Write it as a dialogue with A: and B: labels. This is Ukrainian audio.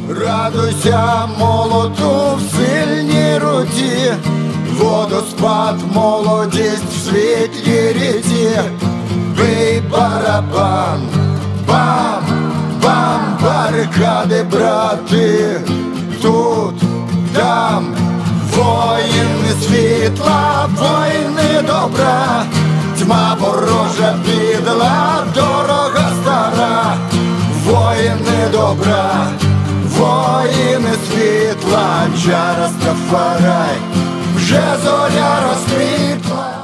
A: Радуйся молоту в сильній руці, водоспад, молодість в світлій ріці. Бий барабан, бам, бам, барикади, брати, тут, там, воїни світла, воїни добра, тьма ворожа підла, дорога стара, воїни добра, воїни світла, Джа Растафарай, вже зоря розквітла.